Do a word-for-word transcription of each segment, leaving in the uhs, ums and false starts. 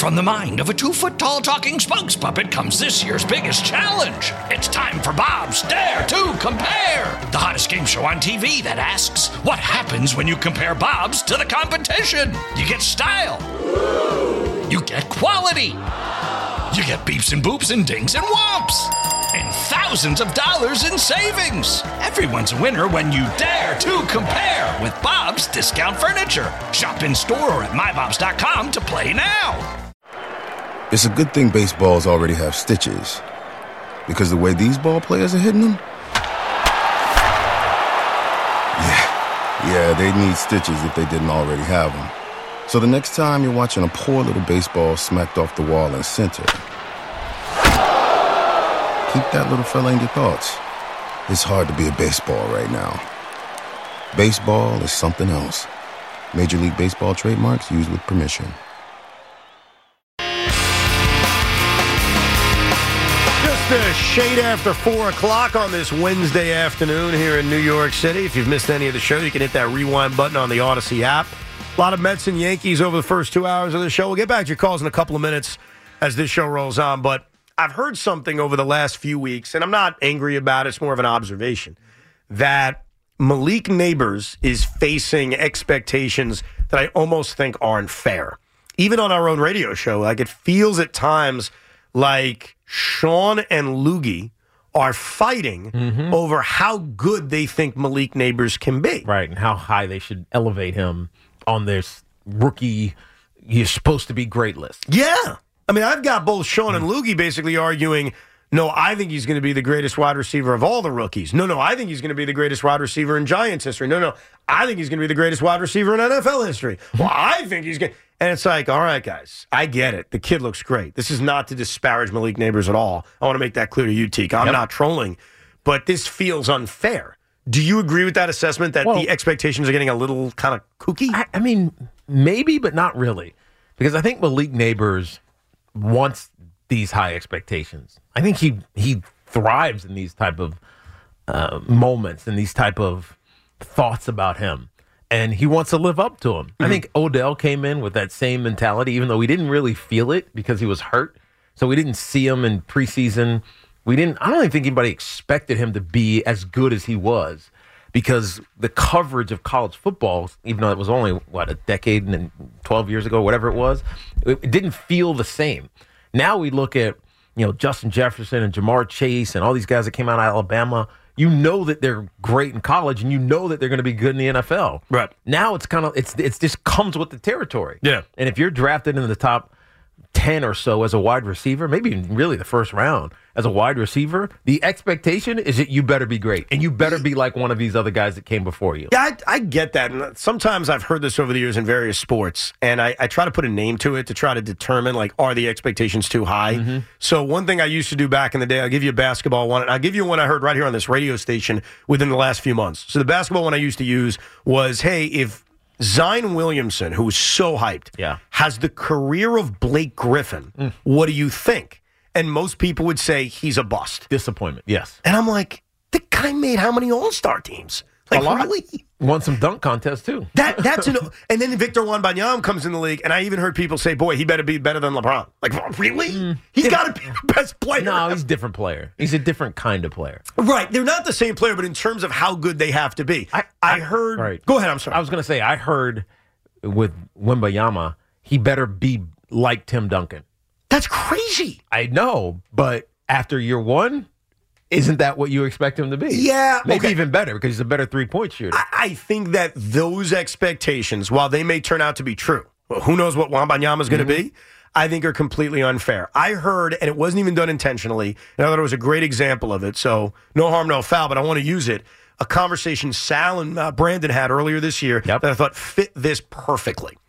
From the mind of a two-foot-tall talking spokes puppet comes this year's biggest challenge. It's time for Bob's Dare to Compare, the hottest game show on T V that asks, what happens when you compare Bob's to the competition? You get style. You get quality. You get beeps and boops and dings and whomps. And thousands of dollars in savings. Everyone's a winner when you dare to compare with Bob's Discount Furniture. Shop in store or at my bobs dot com to play now. It's a good thing baseballs already have stitches. Because the way these ball players are hitting them? Yeah, yeah, they need stitches if they didn't already have them. So the next time you're watching a poor little baseball smacked off the wall in center, keep that little fella in your thoughts. It's hard to be a baseball right now. Baseball is something else. Major League Baseball trademarks used with permission. A shade after four o'clock on this Wednesday afternoon here in New York City. If you've missed any of the show, you can hit that rewind button on the Odyssey app. A lot of Mets and Yankees over the first two hours of the show. We'll get back to your calls in a couple of minutes as this show rolls on. But I've heard something over the last few weeks, and I'm not angry about it. It's more of an observation, that Malik Neighbors is facing expectations that I almost think aren't fair. Even on our own radio show, like it feels at times like Sean and Loogie are fighting mm-hmm. over how good they think Malik Neighbors can be. Right, and how high they should elevate him on this rookie, you're supposed to be great list. Yeah. I mean, I've got both Sean and Loogie basically arguing, no, I think he's going to be the greatest wide receiver of all the rookies. No, no, I think he's going to be the greatest wide receiver in Giants history. No, no, I think he's going to be the greatest wide receiver in N F L history. Well, I think he's going to... And it's like, all right, guys, I get it. The kid looks great. This is not to disparage Malik Neighbors at all. I want to make that clear to you, Teak. I'm yep. not trolling, but this feels unfair. Do you agree with that assessment that well, the expectations are getting a little kind of kooky? I, I mean, maybe, but not really. Because I think Malik Neighbors wants these high expectations. I think he he thrives in these type of uh, moments and these type of thoughts about him. And he wants to live up to him. Mm-hmm. I think Odell came in with that same mentality, even though we didn't really feel it because he was hurt. So we didn't see him in preseason. We didn't. I don't even think anybody expected him to be as good as he was because the coverage of college football, even though it was only, what, a decade and twelve years ago, whatever it was, it, it didn't feel the same. Now we look at, you know, Justin Jefferson and Jamar Chase and all these guys that came out of Alabama. You know that they're great in college, and you know that they're going to be good in the N F L. Right now, it's kind of it's it's just comes with the territory. Yeah, and if you're drafted in the top ten or so as a wide receiver, maybe really the first round as a wide receiver, the expectation is that you better be great, and you better be like one of these other guys that came before you. Yeah, I, I get that, and sometimes I've heard this over the years in various sports, and I, I try to put a name to it to try to determine, like, are the expectations too high? Mm-hmm. So one thing I used to do back in the day, I'll give you a basketball one, and I'll give you one I heard right here on this radio station within the last few months. So the basketball one I used to use was, hey, if Zion Williamson, who was so hyped, yeah. has the career of Blake Griffin, mm. what do you think? And most people would say he's a bust. Disappointment, yes. And I'm like, the guy made how many All-Star teams? Like, a lot. Really? Won some dunk contests, too. That That's an... And then Victor Wembanyama comes in the league, and I even heard people say, boy, he better be better than LeBron. Like, really? Mm. He's got to be the best player. No, he's a different player. He's a different kind of player. Right. They're not the same player, but in terms of how good they have to be. I, I, I heard... Right. Go ahead, I'm sorry. I was going to say, I heard with Wembanyama, he better be like Tim Duncan. That's crazy. I know, but after year one, isn't that what you expect him to be? Yeah. Maybe okay. even better because he's a better three-point shooter. I, I think that those expectations, while they may turn out to be true, well, who knows what Wembanyama is going to mm-hmm. be, I think are completely unfair. I heard, and it wasn't even done intentionally, and I thought it was a great example of it, so no harm, no foul, but I want to use it, a conversation Sal and uh, Brandon had earlier this year yep. that I thought fit this perfectly.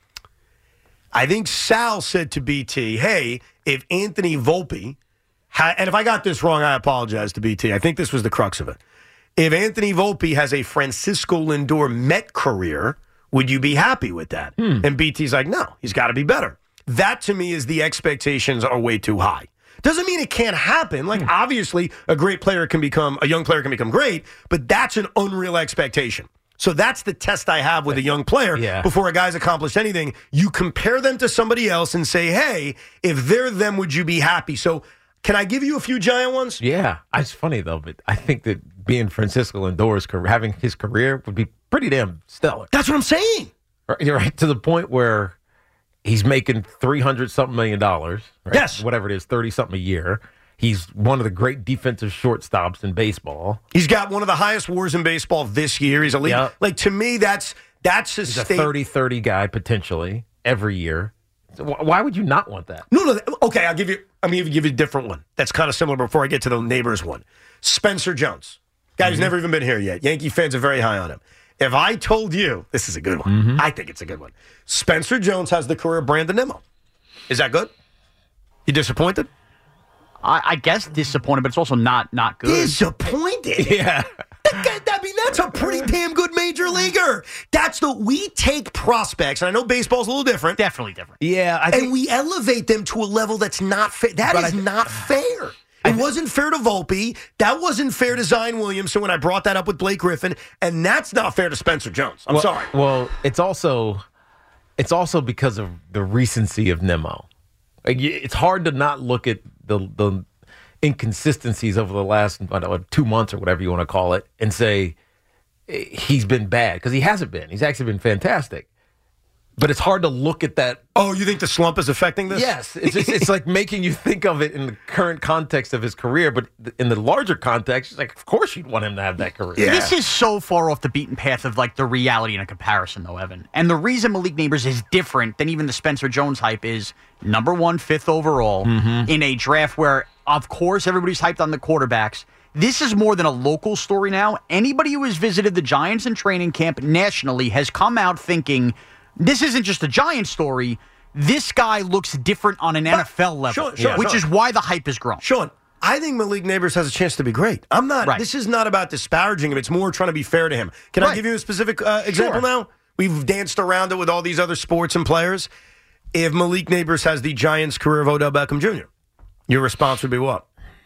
I think Sal said to B T, hey, if Anthony Volpe, ha- and if I got this wrong, I apologize to B T. I think this was the crux of it. If Anthony Volpe has a Francisco Lindor Met career, would you be happy with that? Hmm. And B T's like, no, he's got to be better. That, to me, is the expectations are way too high. Doesn't mean it can't happen. Like, hmm. obviously, a great player can become, a young player can become great, but that's an unreal expectation. So that's the test I have with a young player Yeah. before a guy's accomplished anything. You compare them to somebody else and say, hey, if they're them, would you be happy? So can I give you a few giant ones? Yeah, it's funny though, but I think that being Francisco Lindor's career, having his career would be pretty damn stellar. That's what I'm saying. Right, you're right to the point where he's making three hundred something million dollars. Right? Yes, whatever it is, thirty something a year. He's one of the great defensive shortstops in baseball. He's got one of the highest WARs in baseball this year. He's a league. Yep. Like to me, that's that's a He's a state. thirty thirty guy potentially every year. So wh- why would you not want that? No, no. Okay, I'll give you. I'm going to give you a different one. That's kind of similar. Before I get to the neighbors one, Spencer Jones, guy who's Mm-hmm. never even been here yet. Yankee fans are very high on him. If I told you, this is a good one. Mm-hmm. I think it's a good one. Spencer Jones has the career of Brandon Nimmo. Is that good? You disappointed? I, I guess disappointed, but it's also not not good. Disappointed? Yeah. I mean, that's a pretty damn good major leaguer. That's the we take prospects, and I know baseball's a little different, Definitely different. Yeah, I think and we elevate them to a level that's not fair. That But is I- not fair. It wasn't fair to Volpe. That wasn't fair to Zion Williamson when I brought that up with Blake Griffin, and that's not fair to Spencer Jones. I'm well, sorry. Well, it's also it's also because of the recency of Nimmo. Like, y- it's hard to not look at the the inconsistencies over the last I don't know, two months or whatever you want to call it, and say eh, he's been bad because he hasn't been. He's actually been fantastic. But it's hard to look at that. Oh, you think the slump is affecting this? Yes, it's just, it's like making you think of it in the current context of his career, but th- in the larger context, it's like, of course you'd want him to have that career. Yeah. This is so far off the beaten path of like the reality in a comparison, though, Evan. And the reason Malik Neighbors is different than even the Spencer Jones hype is number one, fifth overall in a draft where, of course, everybody's hyped on the quarterbacks. This is more than a local story now. Anybody who has visited the Giants in training camp nationally has come out thinking this isn't just a Giant story. This guy looks different on an N F L level, Sean, Sean, which Sean. is why the hype has grown. Sean, I think Malik Neighbors has a chance to be great. I'm not. Right. This is not about disparaging him. It's more trying to be fair to him. Can I Right. give you a specific uh, example Sure. now? We've danced around it with all these other sports and players. If Malik Neighbors has the Giants' career of Odell Beckham Junior, your response would be what?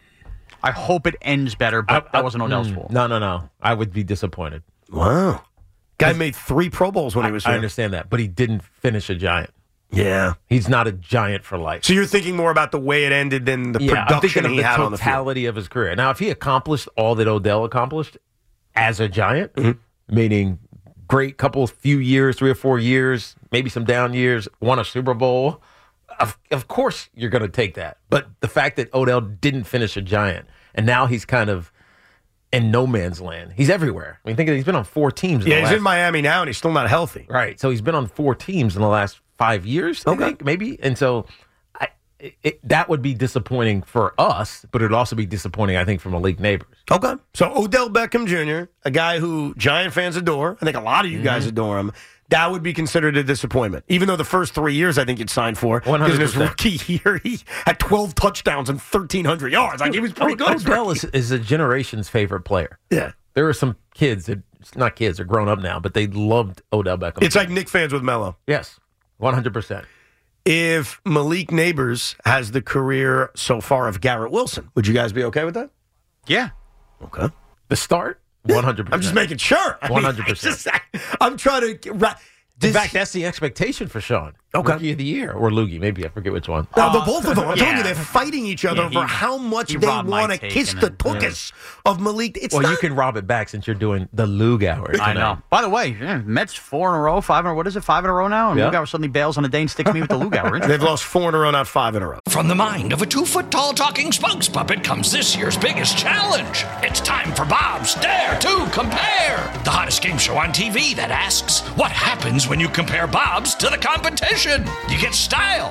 I hope it ends better, but that wasn't Odell's fault. No, no, no. I would be disappointed. Wow. Guy made three Pro Bowls when he was I here. understand that, but he didn't finish a Giant. Yeah. He's not a Giant for life. So you're thinking more about the way it ended than the Yeah, I'm production thinking of he the had on the field. totality of his career. Now, if he accomplished all that Odell accomplished as a Giant, Mm-hmm. meaning great couple, few years, three or four years, maybe some down years, won a Super Bowl, of, of course you're going to take that. But the fact that Odell didn't finish a Giant, and now he's kind of in no man's land. He's everywhere. I mean, think of it, he's been on four teams. In Yeah, the he's last, in Miami now, and he's still not healthy. Right. So he's been on four teams in the last five years, I Okay. think, maybe. And so I, it, that would be disappointing for us, but it would also be disappointing, I think, for Malik Neighbors. Okay. So Odell Beckham Junior, a guy who Giant fans adore, I think a lot of you guys adore him, that would be considered a disappointment. Even though the first three years I think you'd sign for. one hundred Because in his percent. rookie year, he had twelve touchdowns and thirteen hundred yards. Like, he was pretty good. as Odell rookie. is, is a generation's favorite player. Yeah. There are some kids that, not kids, they're grown up now, but they loved Odell Beckham. It's like Nick fans with Melo. Yes, one hundred percent. If Malik Neighbors has the career so far of Garrett Wilson, would you guys be okay with that? Yeah. Okay. The start, one hundred percent. I'm just making sure. I mean, one hundred percent. I just- I'm trying to. ra- In Does- fact, that's the expectation for Sean. Okay. Rookie of the year, or Loogie, maybe, I forget which one. No, the both of them. I'm telling yeah. you, they're fighting each other Yeah, he- for how much he they robbed my want to take kiss and the then- tuchus of Malik. It's Well, not, you can rob it back since you're doing the Lug hour. I tonight. know. By the way, yeah, Mets four in a row, five in a row. What is it, five in a row now? And Yeah. Lugauer suddenly bails on a day and sticks me with the Lugauer. They've lost four in a row, not five in a row. From the mind of a two-foot-tall talking spokes puppet comes this year's biggest challenge. It's time for Bob's Dare to Compare, the hottest game show on T V that asks, what happens when you compare Bob's to the competition? You get style.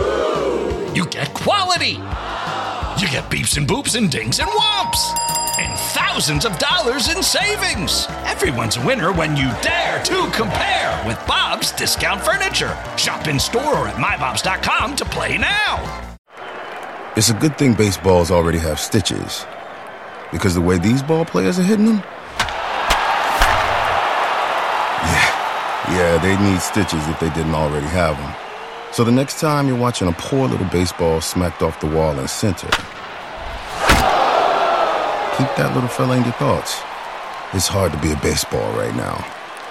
You get quality. You get beeps and boops and dings and whomps. And thousands of dollars in savings. Everyone's a winner when you dare to compare with Bob's Discount Furniture. Shop in store or at my bobs dot com to play now. It's a good thing baseballs already have stitches. Because the way these ball players are hitting them? Yeah, yeah, they need stitches if they didn't already have them. So the next time you're watching a poor little baseball smacked off the wall in center, keep that little fella in your thoughts. It's hard to be a baseball right now.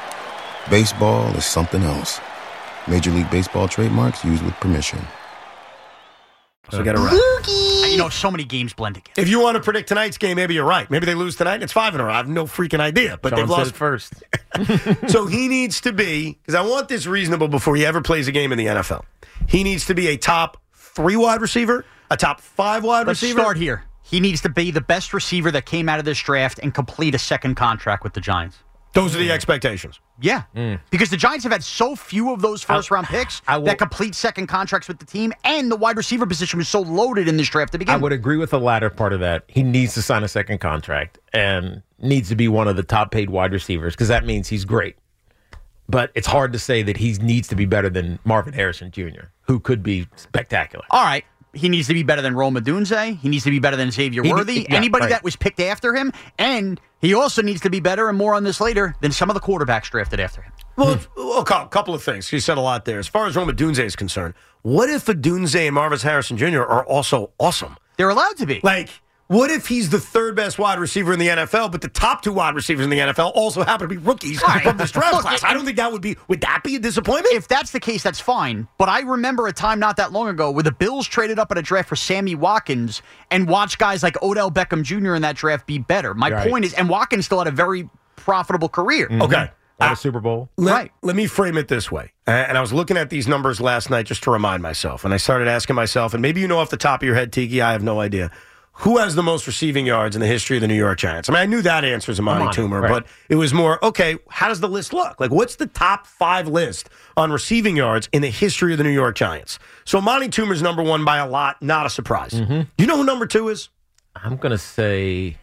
Baseball is something else. Major League Baseball trademarks used with permission. So get it right. You know, so many games blend together. If you want to predict tonight's game, maybe you're right. Maybe they lose tonight and it's five in a row. I have no freaking idea. But Sean they've said lost it first. So he needs to be, because I want this reasonable before he ever plays a game in the N F L. He needs to be a top three wide receiver, a top five wide Let's receiver. start here. He needs to be the best receiver that came out of this draft and complete a second contract with the Giants. Those are the expectations. Yeah, because the Giants have had so few of those first-round picks I will- that complete second contracts with the team, and the wide receiver position was so loaded in this draft to begin I with. would agree with the latter part of that. He needs to sign a second contract and needs to be one of the top paid wide receivers because that means he's great. But it's hard to say that he needs to be better than Marvin Harrison Junior, who could be spectacular. All right. He needs to be better than Rome Odunze. He needs to be better than Xavier He- Worthy. yeah, Anybody right. that was picked after him. And he also needs to be better, and more on this later, than some of the quarterbacks drafted after him. Well, well, a cou- couple of things. You said a lot there. As far as Rome Odunze is concerned, what if Odunze and Marvin Harrison Junior are also awesome? They're allowed to be. Like, what if he's the third best wide receiver in the N F L, but the top two wide receivers in the N F L also happen to be rookies Right. from this draft Look, class? it- I don't think that would be, would that be a disappointment? If that's the case, that's fine. But I remember a time not that long ago where the Bills traded up at a draft for Sammy Watkins and watched guys like Odell Beckham Junior in that draft be better. My Right. point is, and Watkins still had a very profitable career. Okay. Won Uh, a Super Bowl. Let, Right. let me frame it this way. Uh, And I was looking at these numbers last night just to remind myself. And I started asking myself, and maybe you know off the top of your head, Tiki, I have no idea. Who has the most receiving yards in the history of the New York Giants? I mean, I knew that answer is Amani Amani, Toomer, right. but it was more, okay, how does the list look? Like, what's the top five list on receiving yards in the history of the New York Giants? So Amani Toomer's number one by a lot, not a surprise. Mm-hmm. You know who number two is? I'm going to say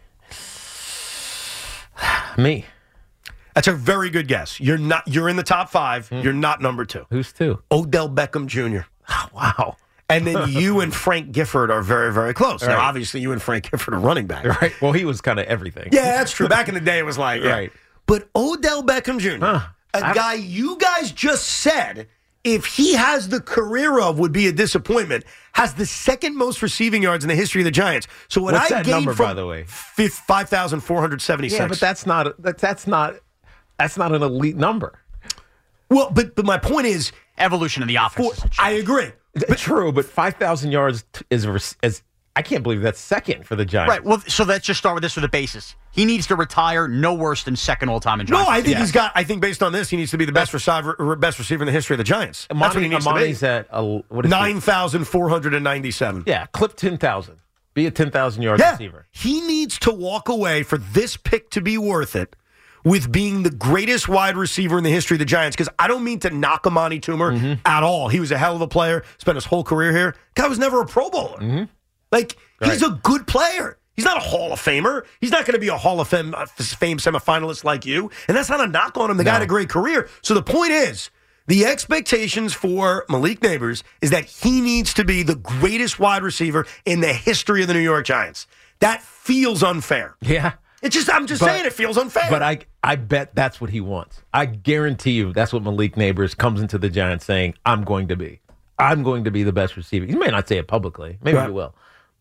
me. That's a very good guess. You're not. You're in the top five. Hmm. You're not number two. Who's two? Odell Beckham Junior Wow. And then you and Frank Gifford are very, very close. Now, Right. obviously, you and Frank Gifford are running back. Right. Well, he was kind of everything. Yeah, that's true. Back in the day, it was like, yeah. Right. But Odell Beckham Junior, Huh. a I- guy you guys just said, if he has the career of would be a disappointment, has the second most receiving yards in the history of the Giants. So what What's I that gained number, from by the way? five thousand four hundred seventy-six. Yeah, but that's not that's that's not that's not an elite number. well, but but my point is, Evolution of the offense. for, is a change. I agree. But true, but five thousand yards t- is res- is I can't believe that's second for the Giants. Right. Well, so let's just start with this for the basis. He needs to retire no worse than second all time in No, Giants. I think Yeah. he's got. I think based on this, he needs to be the best receiver, best receiver in the history of the Giants. That's what he Amani, needs Amani's to at a, what is be. he? Nine thousand four hundred and ninety-seven. Yeah, clip ten thousand. Be a ten thousand yard Yeah, receiver. he needs to walk away for this pick to be worth it with being the greatest wide receiver in the history of the Giants. Because I don't mean to knock Amani Toomer Mm-hmm. at all. He was a hell of a player. Spent his whole career here. Guy was never a Pro Bowler. Like he's Right. a good player. He's not a Hall of Famer. He's not going to be a Hall of Fame, uh, Fame semifinalist like you. And that's not a knock on him. The guy No. had a great career. So the point is, the expectations for Malik Neighbors is that he needs to be the greatest wide receiver in the history of the New York Giants. That feels unfair. Yeah. It's just, I'm just But- saying it feels unfair. But I I bet that's what he wants. I guarantee you that's what Malik Neighbors comes into the Giants saying, I'm going to be. I'm going to be the best receiver. He may not say it publicly. Maybe Right. he will.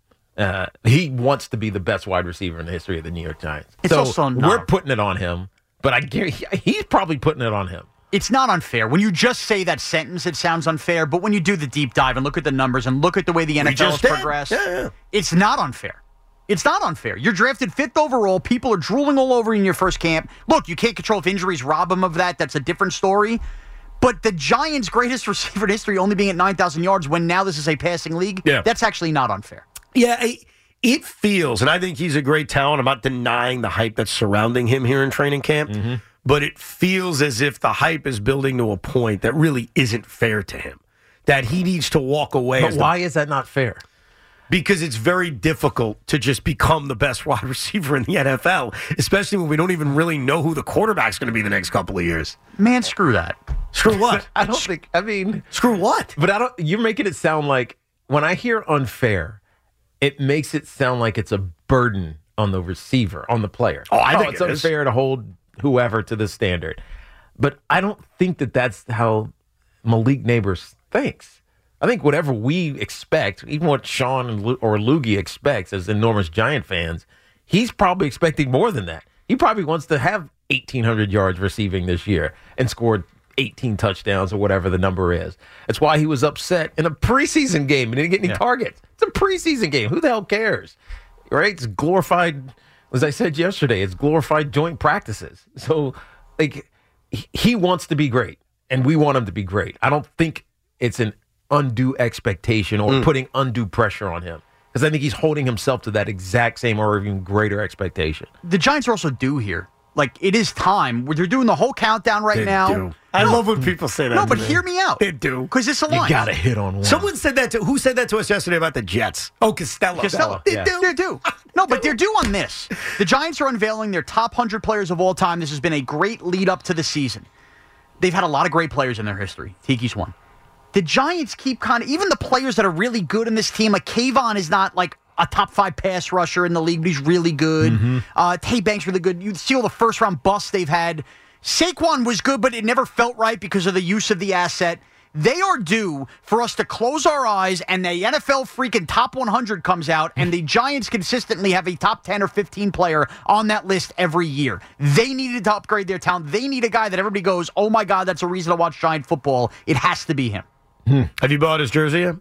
Uh, he wants to be the best wide receiver in the history of the New York Giants. It's so also not- we're putting it on him, but I guarantee he's probably putting it on him. It's not unfair. When you just say that sentence, it sounds unfair. But when you do the deep dive and look at the numbers and look at the way the N F L has just did. progressed, Yeah, yeah. it's not unfair. It's not unfair. You're drafted fifth overall. People are drooling all over you in your first camp. Look, you can't control if injuries rob them of that. That's a different story. But the Giants' greatest receiver in history only being at nine thousand yards when now this is a passing league, Yeah. that's actually not unfair. Yeah, I- it feels, and I think he's a great talent. I'm not denying the hype that's surrounding him here in training camp, Mm-hmm. but it feels as if the hype is building to a point that really isn't fair to him. That he needs to walk away. But as the- why is that not fair? because it's very difficult to just become the best wide receiver in the N F L, especially when we don't even really know who the quarterback's going to be the next couple of years. Man, screw that. Screw what? I don't think, I mean, Screw what? but I don't, you're making it sound like when I hear unfair, it makes it sound like it's a burden on the receiver, on the player. Oh, I think it's it is. unfair to hold whoever to this standard. But I don't think that that's how Malik Neighbors thinks. I think whatever we expect, even what Sean and Lu- or Loogie expects as enormous Giant fans, he's probably expecting more than that. He probably wants to have eighteen hundred yards receiving this year and scored eighteen touchdowns or whatever the number is. That's why he was upset in a preseason game and didn't get any Yeah. targets. It's a preseason game. Who the hell cares? Right? It's glorified, as I said yesterday, it's glorified joint practices. So, like, he- he wants to be great, and we want him to be great. I don't think it's an undue expectation or Mm. putting undue pressure on him, because I think he's holding himself to that exact same or even greater expectation. The Giants are also due here. Like, it is time. They're doing the whole countdown right They now. do. I No. love when people say that. No, to but me. hear me out. They do. Because it's a You line. got to hit on one. Someone said that to who said that to us yesterday about the Jets? Oh, Costello. Costello. They Yeah. do. They're due. No, but they're due on this. The Giants are unveiling their top one hundred players of all time. This has been a great lead up to the season. They've had a lot of great players in their history. Tiki's one. The Giants keep kind of, even the players that are really good in this team, like Kayvon is not like a top five pass rusher in the league, but he's really good. Mm-hmm. Uh, Tay Banks really good. You see all the first round busts they've had. Saquon was good, but it never felt right because of the use of the asset. They are due for us to close our eyes and the N F L freaking top one hundred comes out and the Giants consistently have a top ten or fifteen player on that list every year. They needed to upgrade their talent. They need a guy that everybody goes, oh my God, that's a reason to watch Giant football. It has to be him. Have you bought his jersey yet?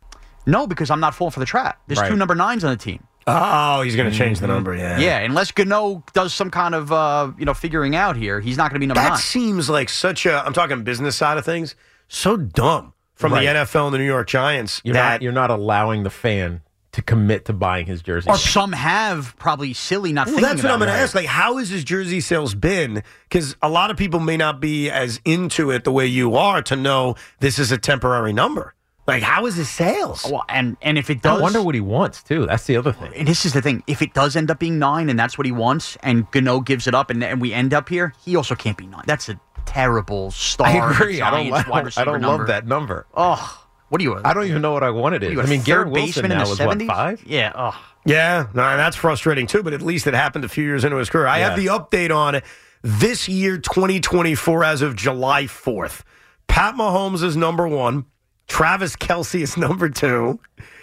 No, because I'm not falling for the trap. There's Right. two number nines on the team. Oh, he's going to change the number, yeah. Yeah, unless Gano does some kind of uh, you know figuring out here, he's not going to be number That nine. seems like such a, I'm talking business side of things, so dumb from Right. the N F L and the New York Giants. You're that not you're not allowing the fan to commit to buying his jersey. Or some have probably silly not Well, thinking that's what I'm about going to it. ask. Like, how has his jersey sales been? Because a lot of people may not be as into it the way you are to know this is a temporary number. Like, how is his sales? Well, and and if it does, I wonder what he wants too. That's the other thing. And this is the thing: if it does end up being nine, and that's what he wants, and Gano gives it up, and, and we end up here, he also can't be nine. That's a terrible star. I agree. I don't, Giants I wide don't, receiver I don't number. love that number. Oh, what do you? I don't even know what I want it is. you I a mean, third Garrett Wilson baseman in now the is seventies? what, five? Yeah. Oh. Yeah, no, that's frustrating too, but at least it happened a few years into his career. I have the Yeah. update on this year, twenty twenty-four, as of July fourth. Pat Mahomes is number one. Travis Kelce is number two.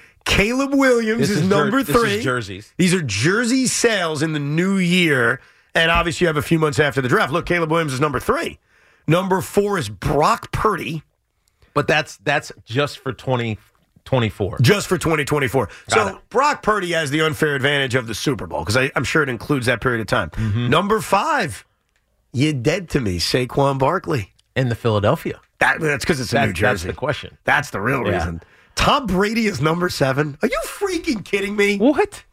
Caleb Williams This is, is jer- number this is three. jerseys. These are jersey sales in the new year. And obviously, you have a few months after the draft. Look, Caleb Williams is number three. Number four is Brock Purdy, But that's that's just for twenty twenty-four. just for twenty twenty-four. so it. Brock Purdy has the unfair advantage of the Super Bowl because I'm sure it includes that period of time. Mm-hmm. Number five, you dead to me, Saquon Barkley. In the Philadelphia. That, that's because it's a That's, New that's Jersey. the question. That's the real Yeah. reason. Tom Brady is number seven. Are you freaking kidding me? What?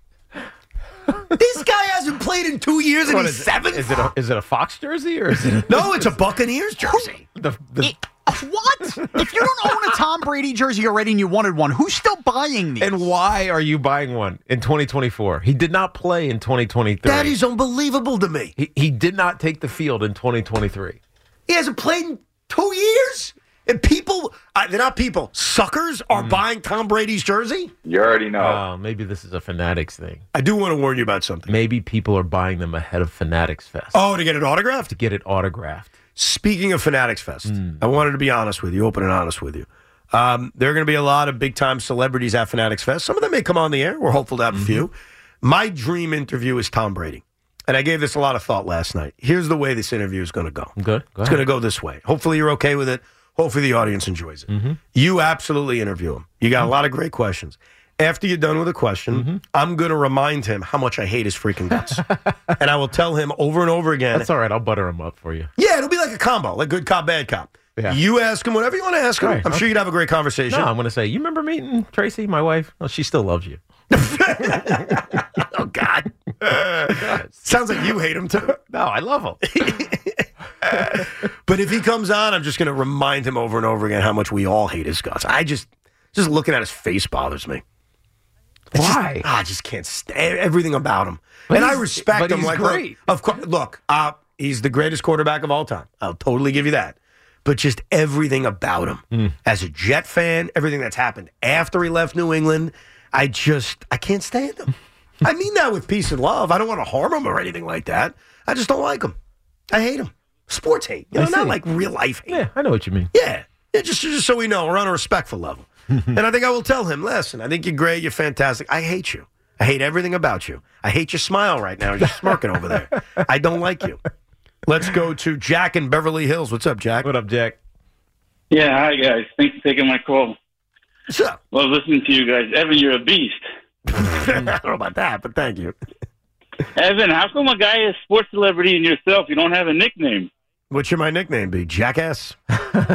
This guy hasn't played in two years and What he's is it? seven. Is it a, is it a Fox jersey or is it a, No, it's a Buccaneers jersey. the, the It- what? If you don't own a Tom Brady jersey already and you wanted one, who's still buying these? and why are you buying one in twenty twenty-four? He did not play in twenty twenty-three. That is unbelievable to me. he, he did not take the field in twenty twenty-three. He hasn't played in two years. And people, uh, they're not people, suckers are buying Tom Brady's jersey. You already know. Oh, maybe this is a Fanatics thing. I do want to warn you about something. Maybe people are buying them ahead of Fanatics Fest Oh, to get it autographed? to get it autographed. Speaking of Fanatics Fest, I wanted to be honest with you, open and honest with you. Um, there are going to be a lot of big-time celebrities at Fanatics Fest. Some of them may come on the air. We're hopeful to have a few. My dream interview is Tom Brady. And I gave this a lot of thought last night. Here's the way this interview is going to go. Good. Go It's ahead. going to go this way. Hopefully you're okay with it. Hopefully the audience enjoys it. You absolutely interview him. You got a lot of great questions. After you're done with a question, I'm going to remind him how much I hate his freaking guts. And I will tell him over and over again. That's all right. I'll butter them up for you. Yeah, it'll be like a combo, like good cop, bad cop. Yeah. You ask him whatever you want to ask him. Right, I'm sure you'd have a great conversation. No, I'm going to say, you remember meeting Tracy, my wife? Oh, she still loves you. Oh, God. Sounds like you hate him, too. No, I love him. But if he comes on, I'm just going to remind him over and over again how much we all hate his guts. I just, just looking at his face bothers me. It's just- Why? I just can't stand everything about him. But and I he's- respect but him. he's like, great. Look, of course, look, uh, he's the greatest quarterback of all time. I'll totally give you that. But just everything about him, Mm. as a Jet fan, everything that's happened after he left New England, I just, I can't stand him. I mean that with peace and love. I don't want to harm him or anything like that. I just don't like him. I hate him. Sports hate. You know, I not see. like real life hate. Yeah, I know what you mean. Yeah. Yeah, just, just so we know, we're on a respectful level. And I think I will tell him, listen, I think you're great, you're fantastic. I hate you. I hate everything about you. I hate your smile right now. You're smirking over there. I don't like you. Let's go to Jack in Beverly Hills. What's up, Jack? What up, Jack? Yeah, hi guys. Thanks for taking my call. What's up? Love listening to you guys. Evan, you're a beast. I don't know about that, but thank you. Evan, how come a guy is a sports celebrity and yourself, you don't have a nickname? What should my nickname be? Jackass? Uh,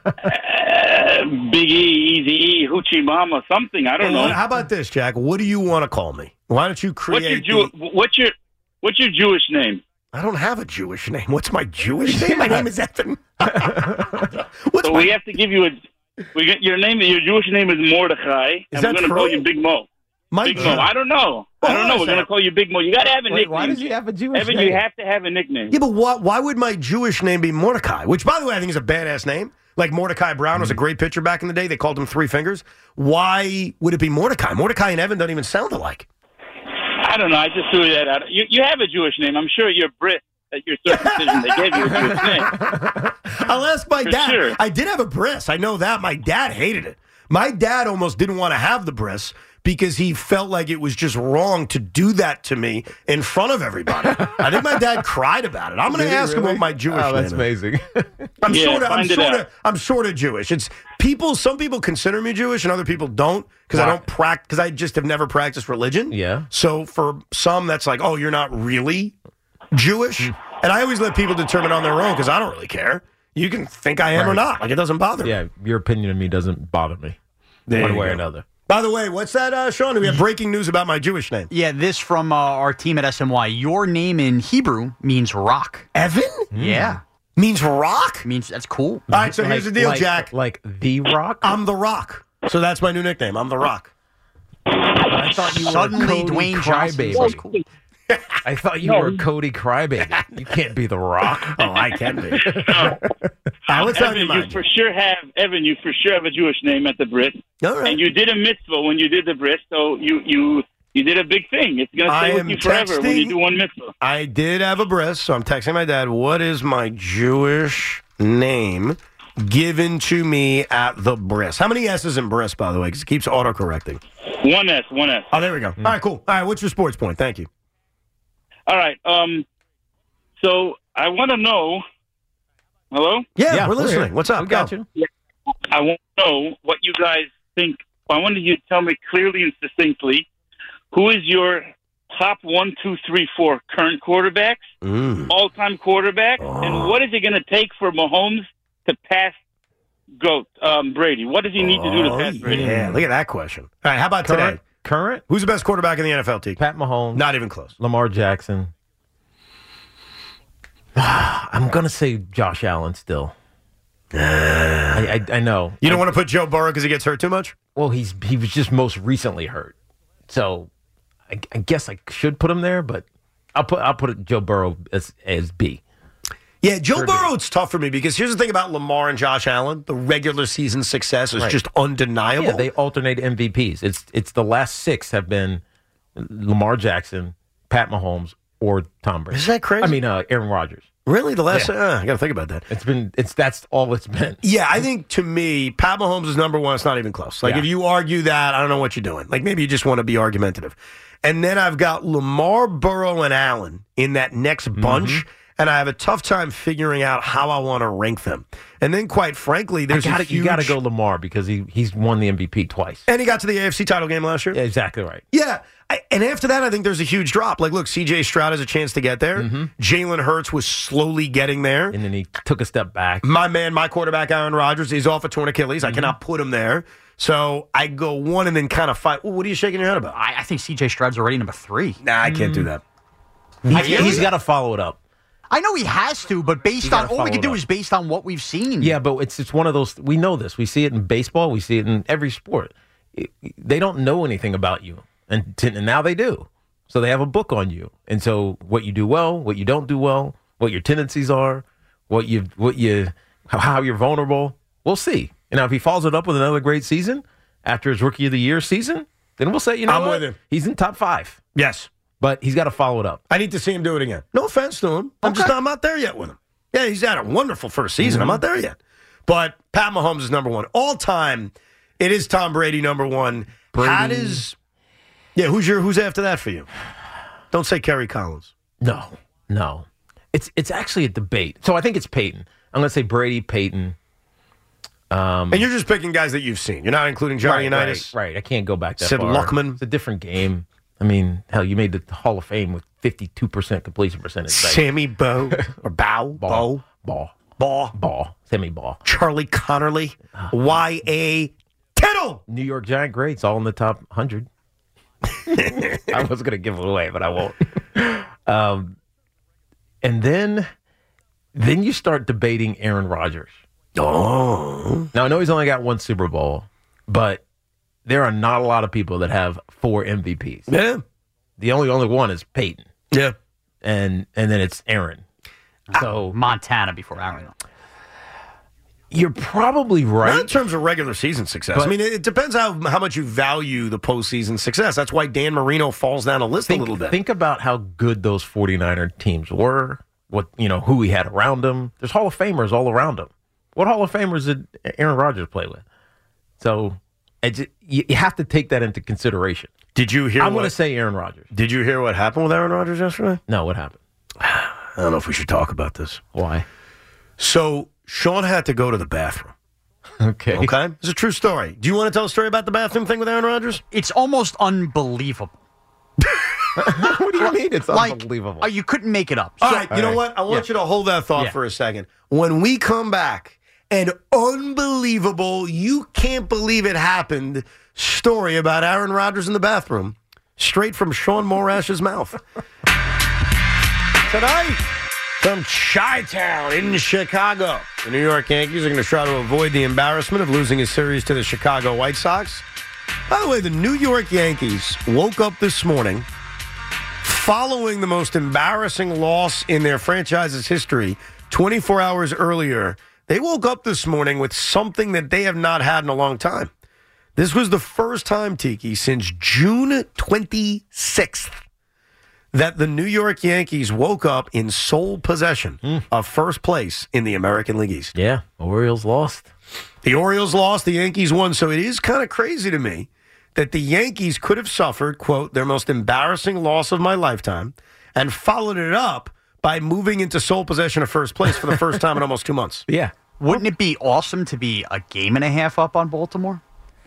Big E, Easy E, Hoochie Mama, something. I don't Well, know. How about this, Jack? What do you want to call me? Why don't you What's your, create? Jew- the- what's your What's your Jewish name? I don't have a Jewish name. What's my Jewish name? My name is Evan. What's So my? we have to give you a. We get your name. Your Jewish name is Mordechai, Is and that we're going to true? call you Big Mo. my Big Mo. I don't know. I don't know. We're going to call you Big Mo. You got to have a Wait, nickname. why does he have a Jewish Evan, name? you have to have a nickname. Yeah, but why, why would my Jewish name be Mordecai? Which, by the way, I think is a badass name. Like Mordecai Brown was a great pitcher back in the day. They called him Three Fingers. Why would it be Mordecai? Mordecai and Evan don't even sound alike. I don't know. I just threw that out. You, you have a Jewish name. I'm sure you're Brit at your circumcision. They gave you a Jewish name. I'll ask my For dad. sure. I did have a bris. I know that. My dad hated it. My dad almost didn't want to have the bris because he felt like it was just wrong to do that to me in front of everybody. I think my dad cried about it. I'm going Did to he ask him really? what my Jewish Oh, name that's is. amazing. I'm Yeah, sort of, I'm find it sort out. of, I'm sort of Jewish. It's people. Some people consider me Jewish, and other people don't because I Why? don't practice. Because I just have never practiced religion. Yeah. So for some, that's like, oh, you're not really Jewish, and I always let people determine on their own because I don't really care. You can think I am or Right. not. Like it doesn't bother me. Yeah, your opinion of me doesn't bother me There one you way or go. another. By the way, what's that, uh, Sean? We have breaking news about my Jewish name. Yeah, this from uh, our team at S M Y. Your name in Hebrew means rock. Evan Yeah, means rock. means that's cool. All right, so here's the deal, like, Jack. Like The Rock? I'm the Rock. So that's my new nickname. I'm the Rock. I thought you Suddenly, were Cody Dwayne Johnson was Crybaby. cool. I thought you were Cody Crybaby. You can't be The Rock. Oh, I can be. uh, what's on Evan, your you mind? for sure have Evan. You for sure have a Jewish name at the Brit, All right. and you did a mitzvah when you did the Brit. So you you you did a big thing. It's going to I stay with am you forever when you texting- do one mitzvah. I did have a bris, so I'm texting my dad. What is my Jewish name given to me at the bris? How many S's in bris, by the way? Because it keeps autocorrecting. One S, one S. Oh, there we go. All right, cool. All right, what's your sports point? Thank you. All right. Um. So I want to know. Hello. Yeah, Yeah, we're we're listening. here. What's up? We got Go. you. I want to know what you guys think. I wanted you to tell me clearly and succinctly who is your top one, two, three, four current quarterbacks, Mm. all-time quarterback, Oh. and what is it going to take for Mahomes to pass Goat um, Brady? What does he need to do to Oh, pass Brady? yeah, look at that question. All right, how about Current, today? current Who's the best quarterback in the N F L, T? Pat Mahomes, Not even close. Lamar Jackson. I'm going to say Josh Allen still. I, I, I know. You don't want to put Joe Burrow because he gets hurt too much? Well, he's he was just most recently hurt, so I, I guess I should put him there. But I'll put I'll put it Joe Burrow as as B. Yeah, Joe Sure Burrow, it's tough for me because here's the thing about Lamar and Josh Allen. The regular season success is Right. just undeniable. Yeah, they alternate M V Ps. It's it's the last six have been Lamar Jackson, Pat Mahomes, or Tom Brady. Is that crazy? I mean, uh, Aaron Rodgers. Really? The last? Yeah. Uh, I got to think about that. It's been it's that's all it's been. Yeah, I think to me, Pat Mahomes is number one. It's not even close. Like, Yeah. if you argue that, I don't know what you're doing. Like, maybe you just want to be argumentative. And then I've got Lamar, Burrow, and Allen in that next bunch. Mm-hmm. And I have a tough time figuring out how I want to rank them. And then, quite frankly, there's I gotta, a huge... You got to go Lamar because he he's won the M V P twice. And he got to the A F C title game last year. Yeah, exactly right. Yeah. I, and after that, I think there's a huge drop. Like, look, C J Stroud has a chance to get there. Mm-hmm. Jalen Hurts was slowly getting there. And then he took a step back. My man, my quarterback, Aaron Rodgers, is off a torn Achilles. Mm-hmm. I cannot put him there. So I go one and then kind of fight. Ooh, what are you shaking your head about? I, I think C J Stroud's already number three. Nah, I can't do that. He's, really? he's got to follow it up. I know he has to, but based gotta on all follow we can it do up. is based on what we've seen. Yeah, but it's it's one of those. We know this. We see it in baseball. We see it in every sport. It- they don't know anything about you, and, t- and now they do. So they have a book on you, and so what you do well, what you don't do well, what your tendencies are, what you what you how, how you're vulnerable. We'll see. And now if he follows it up with another great season after his rookie of the year season, then we'll say, you know, I'm what? with him. He's in top five, Yes. but he's got to follow it up. I need to see him do it again. No offense to him. I'm just I'm not there yet with him. Yeah, he's had a wonderful first season. Mm-hmm. I'm not there yet. But Pat Mahomes is number one. All time, it is Tom Brady number one. Brady. How does Yeah, who's your who's after that for you? Don't say Kerry Collins. No, no. It's it's actually a debate. So I think it's Peyton. I'm going to say Brady, Peyton. Um, and you're just picking guys that you've seen. You're not including Johnny right, Unitas. Right, right. I can't go back that Sid far. Luckman. It's a different game. I mean, hell, you made the Hall of Fame with fifty-two percent completion percentage. Like, Sammy Bow or Bow. Ball. Bow. Ball. Ball. Ball. Sammy Ball. Charlie Connerly. Y A Tittle. New York Giant greats, all in the top one hundred. I was going to give it away, but I won't. Um, and then, then you start debating Aaron Rodgers. Oh. Now, I know he's only got one Super Bowl, but there are not a lot of people that have four M V Ps. Yeah. The only only one is Peyton. Yeah. And and then it's Aaron. So Montana before Aaron. You're probably right. Not in terms of regular season success. But- I mean, it, it depends how how much you value the postseason success. That's why Dan Marino falls down a list think, a little bit. Think about how good those 49er teams were, what you know, who he had around them. There's Hall of Famers all around him. What Hall of Famers did Aaron Rodgers play with? So it just, you, you have to take that into consideration. Did you hear I'm what, going to say Aaron Rodgers. Did you hear what happened with Aaron Rodgers yesterday? No, what happened? I don't know if we should talk about this. Why? So Sean had to go to the bathroom. Okay. Okay? It's a true story. Do you want to tell a story about the bathroom thing with Aaron Rodgers? It's almost unbelievable. What do you mean? It's Like, unbelievable. uh, you couldn't make it up. All So- right, you know what? I want Yeah. you to hold that thought Yeah. for a second. When we come back, an unbelievable, you can't believe it happened story about Aaron Rodgers in the bathroom, straight from Sean Morash's mouth. Tonight, from Chi-Town in Chicago, the New York Yankees are going to try to avoid the embarrassment of losing a series to the Chicago White Sox. By the way, the New York Yankees woke up this morning following the most embarrassing loss in their franchise's history twenty-four hours earlier. They woke up this morning with something that they have not had in a long time. This was the first time, Tiki, since June twenty-sixth that the New York Yankees woke up in sole possession Mm. of first place in the American League East. yeah, Orioles lost. The Orioles lost, the Yankees won, so it is kind of crazy to me that the Yankees could have suffered, quote, their most embarrassing loss of my lifetime and followed it up by moving into sole possession of first place for the first time in almost two months. Yeah. Wouldn't it be awesome to be a game and a half up on Baltimore?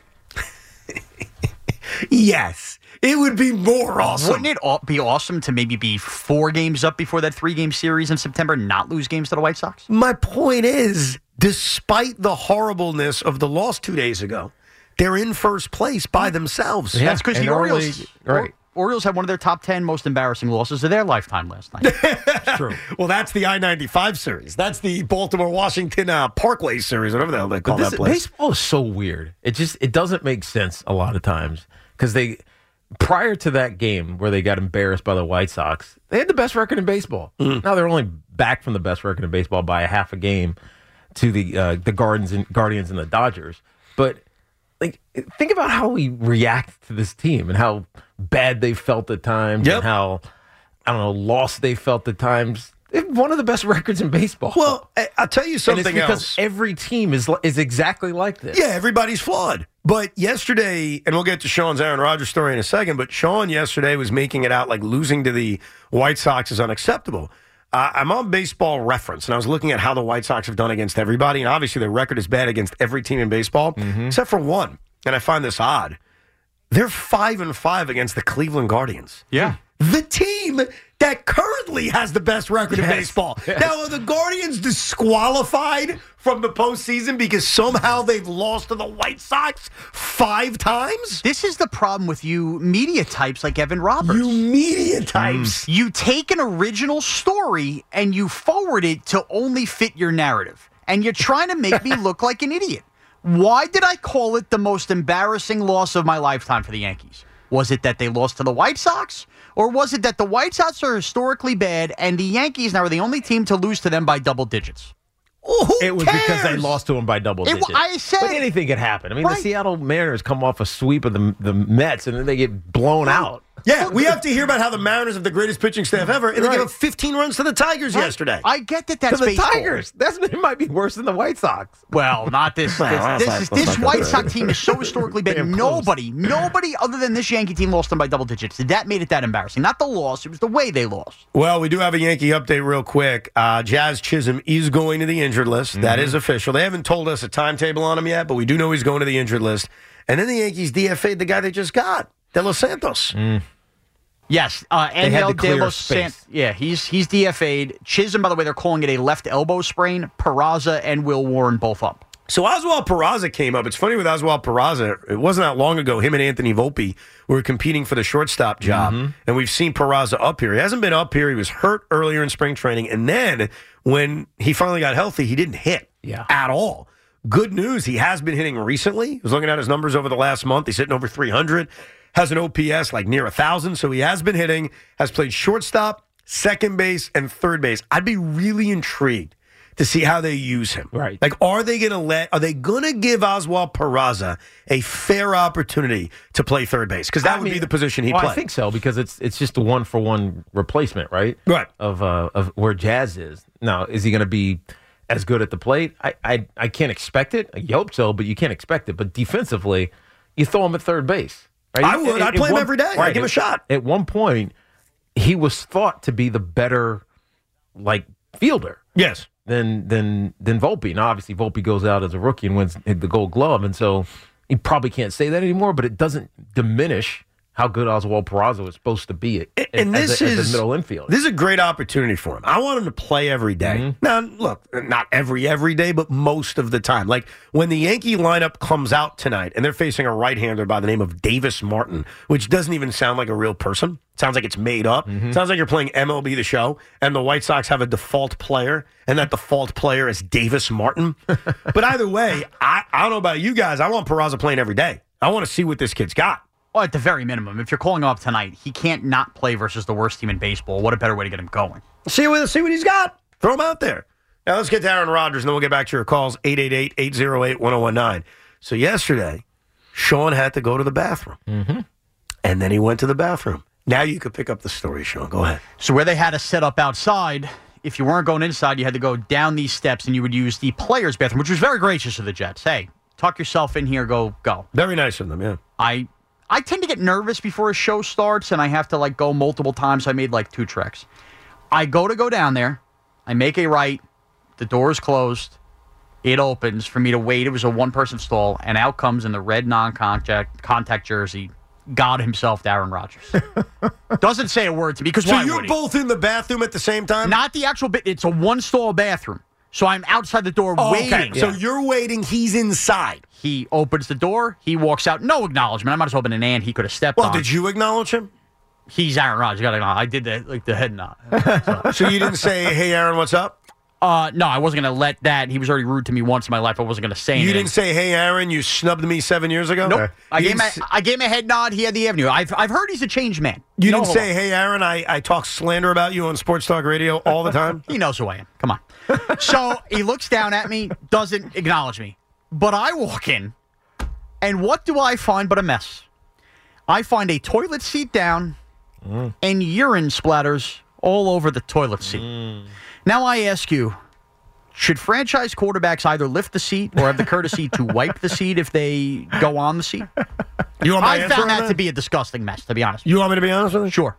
Yes, it would be more awesome. Wouldn't it au- be awesome to maybe be four games up before that three-game series in September, not lose games to the White Sox? My point is, despite the horribleness of the loss two days ago, they're in first place by themselves. Yeah. That's because and the Orioles, early- right. Or- Orioles had one of their top ten most embarrassing losses of their lifetime last night. It's true. Well, that's the I ninety-five series. That's the Baltimore-Washington uh, Parkway series, whatever the hell they call But this, that place. baseball is so weird. It just it doesn't make sense a lot of times because they prior to that game where they got embarrassed by the White Sox, they had the best record in baseball. Mm. Now they're only back from the best record in baseball by a half a game to the uh, the Guardians and Guardians and the Dodgers. But like, think about how we react to this team and how bad they felt at times Yep. and how I don't know lost they felt at times. They have one of the best records in baseball. Well, I- I'll tell you and it's something because else. every team is is exactly like this. Yeah, everybody's flawed. But yesterday, and we'll get to Sean's Aaron Rodgers story in a second, but Sean yesterday was making it out like losing to the White Sox is unacceptable. Uh, I'm on Baseball Reference, and I was looking at how the White Sox have done against everybody, and obviously their record is bad against every team in baseball, except for one. And I find this odd. They're five and five against the Cleveland Guardians. Yeah. The team that currently has the best record in Yes. baseball. Now, are the Guardians disqualified from the postseason because somehow they've lost to the White Sox five times? This is the problem with you media types like Evan Roberts. You media types. You take an original story and you forward it to only fit your narrative. And you're trying to make me look like an idiot. Why did I call it the most embarrassing loss of my lifetime for the Yankees? Was it that they lost to the White Sox? Or was it that the White Sox are historically bad and the Yankees now are the only team to lose to them by double digits? Well, who It was because they cares? lost to him by double It digits. wa- I said- but anything could happen. I mean, Right. the Seattle Mariners come off a sweep of the the Mets, and then they get blown out. Yeah, we have to hear about how the Mariners have the greatest pitching staff ever, and they Right. gave up fifteen runs to the Tigers yesterday. I get that that's To the baseball. Tigers. That's it might be worse than the White Sox. Well, not this. Well, this that's this, not- is, that's this not White good. Sox team is so historically bad. Damn close. Nobody, nobody other than this Yankee team lost them by double digits. That made it that embarrassing. Not the loss; it was the way they lost. Well, we do have a Yankee update real quick. Uh, Jazz Chisholm is going to the injured list. That is official. They haven't told us a timetable on him yet, but we do know he's going to the injured list. And then the Yankees D F A'd the guy they just got, De Los Santos. Yes, uh, had Angel to clear De Los space. Sant- Yeah, he's he's D F A'd. Chisholm, by the way, they're calling it a left elbow sprain. Peraza and Will Warren both up. So Oswald Peraza came up. It's funny with Oswald Peraza. It wasn't that long ago. Him and Anthony Volpe were competing for the shortstop job, and we've seen Peraza up here. He hasn't been up here. He was hurt earlier in spring training, and then when he finally got healthy, he didn't hit Yeah. at all. Good news, he has been hitting recently. I was looking at his numbers over the last month. He's hitting over three hundred, has an O P S like near one thousand, so he has been hitting, has played shortstop, second base, and third base. I'd be really intrigued to see how they use him. Right. Like, are they going to let, are they going to give Oswald Peraza a fair opportunity to play third base? Because that I would mean, be the position he well, played. I think so because it's it's just a one for one replacement, right? Right. Of uh, of where Jazz is now. Is he going to be as good at the plate? I, I I can't expect it. You hope so, but you can't expect it. But defensively, you throw him at third base. Right? I would. At- I'd at play him one- every day. I'd right, give him a at- shot. At one point, he was thought to be the better, like fielder. Yes. than than than Volpe. Now, obviously, Volpe goes out as a rookie and wins the Gold Glove, and so he probably can't say that anymore. But it doesn't diminish how good Oswald Peraza was supposed to be at, And as, this a, is as a middle infielder. This is a great opportunity for him. I want him to play every day. Mm-hmm. Now, look, not every every day, but most of the time. Like when the Yankee lineup comes out tonight, and they're facing a right-hander by the name of Davis Martin, which doesn't even sound like a real person. Sounds like it's made up. Mm-hmm. Sounds like you're playing M L B The Show, and the White Sox have a default player, and that default player is Davis Martin. But either way, I, I don't know about you guys. I want Peraza playing every day. I want to see what this kid's got. Well, at the very minimum, if you're calling him up tonight, he can't not play versus the worst team in baseball. What a better way to get him going. See what, see what he's got. Throw him out there. Now let's get to Aaron Rodgers, and then we'll get back to your calls, eight eight eight, eight oh eight, one oh one nine. So yesterday, Sean had to go to the bathroom. Mm-hmm. And then he went to the bathroom. Now you could pick up the story, Sean. Go ahead. So where they had us set up outside, if you weren't going inside, you had to go down these steps, and you would use the players' bathroom, which was very gracious of the Jets. Hey, tuck yourself in here, go, go. Very nice of them, yeah. I I tend to get nervous before a show starts, and I have to like go multiple times. I made like two treks. I go to go down there. I make a right. The door is closed. It opens for me to wait. It was a one-person stall, and out comes in the red non-contact contact jersey, God himself, Aaron Rodgers. Doesn't say a word to me because So why you're would he? both in the bathroom at the same time? Not the actual bit. It's a one-stall bathroom. So I'm outside the door Oh, waiting. okay. So you're waiting. He's inside. He opens the door. He walks out. No acknowledgement. I might as well have been an ant he could have stepped Well, on. did you acknowledge him? He's Aaron Rodgers. You gotta acknowledge. I did the like the head nod. So you didn't say, hey, Aaron, what's up? Uh, no, I wasn't going to let that. He was already rude to me once in my life. I wasn't going to say anything. You didn't say, hey, Aaron, you snubbed me seven years ago? Nope. I You gave, him didn't a, I gave him a head nod. He had the avenue. I've, I've heard he's a changed man. You No, didn't hold say, on. hey, Aaron, I, I talk slander about you on Sports Talk Radio all the time? He knows who I am. Come on. So he looks down at me, doesn't acknowledge me. But I walk in, and what do I find but a mess? I find a toilet seat down mm. and urine splatters all over the toilet seat. Mm. Now I ask you, should franchise quarterbacks either lift the seat or have the courtesy to wipe the seat if they go on the seat? You want my I answer found on that to be a disgusting mess, to be honest. You want me to be honest with you? Sure.